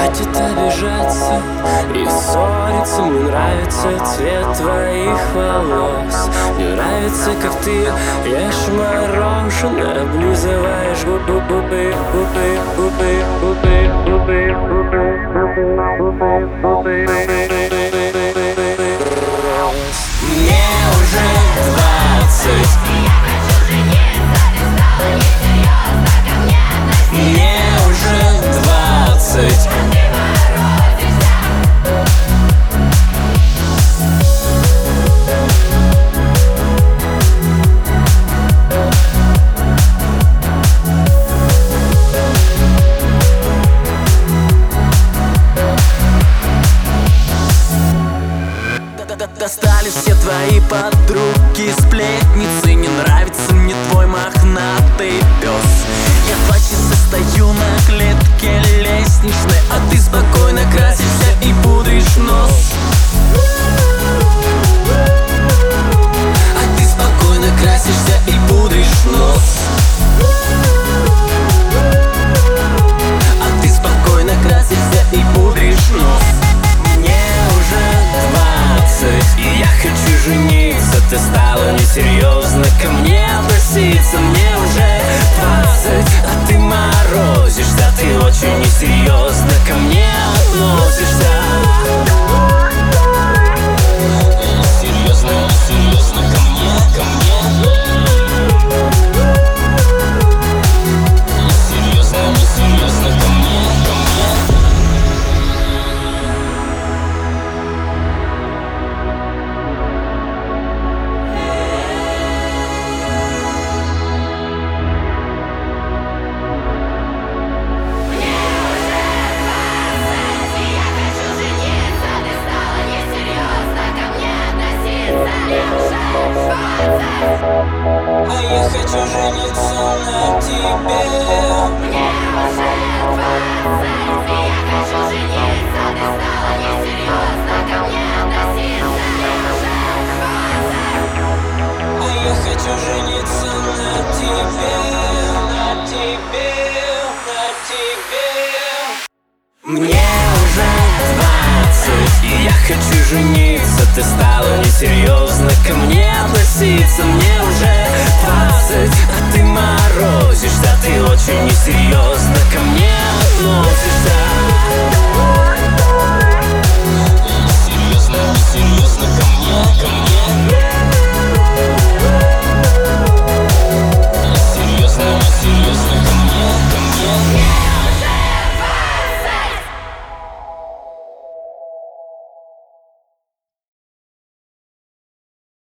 хватит обижаться и ссориться. Мне нравится цвет твоих волос. Мне нравится, как ты ешь мороженое, облизываешь губы, губы, губы, губы, губы, губы, губы, губы, губы. Мне уже 20. Мне уже 20. Достали все твои подруги, сплетницы. Не нравится мне твой мохнатый пес. Я 2 часа стою на клетке лестничной, а ты спокойно красишься и пудришь нос. А ты спокойно красишься и пудришь нос. А ты спокойно красишься и пудришь нос. Мне уже 20, и я хочу жениться. Ты стала несерьезно ко мне относиться. Мне уже 20, а ты морозишься. Ты очень несерьезно ко мне относишься. Несерьезно, несерьезно ко мне, ко мне. Несерьезно, несерьезно ко мне, ко мне. А я хочу жениться на тебе. Мне уже 20, и я хочу жениться. Ты стала несерьезно ко мне относиться. Мне уже 20. А я хочу жениться на тебе. На тебе, на тебе. Мне уже 20, и я хочу жениться. Ты стала несерьезно ко мне относиться. Мне уже 20, а ты морозишься. Ты очень несерьезно ко мне относишься.